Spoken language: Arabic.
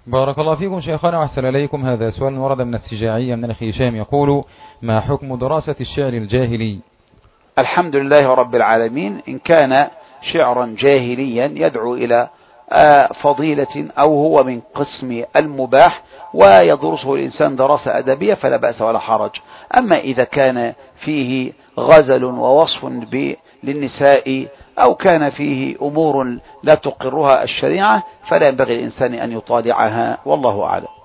بارك الله فيكم شيخنا وأحسن إليكم. هذا سؤال ورد من السجاعية من أخي هشام يقول: ما حكم دراسة الشعر الجاهلي؟ الحمد لله رب العالمين. إن كان شعرا جاهليا يدعو إلى فضيلة أو هو من قسم المباح ويدرسه الإنسان دراسة أدبية فلا بأس ولا حرج. أما إذا كان فيه غزل ووصف للنساء أو كان فيه أمور لا تقرها الشريعة فلا ينبغي الإنسان أن يطالعها، والله أعلم.